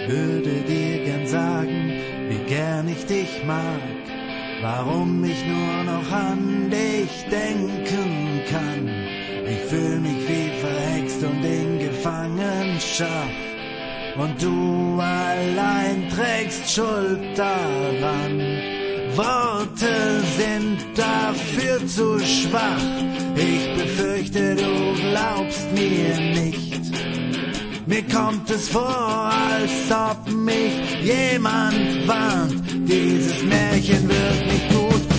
würde dir gern sagen, wie gern ich dich mag, warum ich nur noch an dich denken kann. Ich fühl mich wie verhext und in Gefangenschaft, und du allein trägst Schuld daran. Worte sind dafür zu schwach, ich befürchte, du glaubst mir nicht. Mir kommt es vor, als ob mich jemand warnt, dieses Märchen wird nicht gut.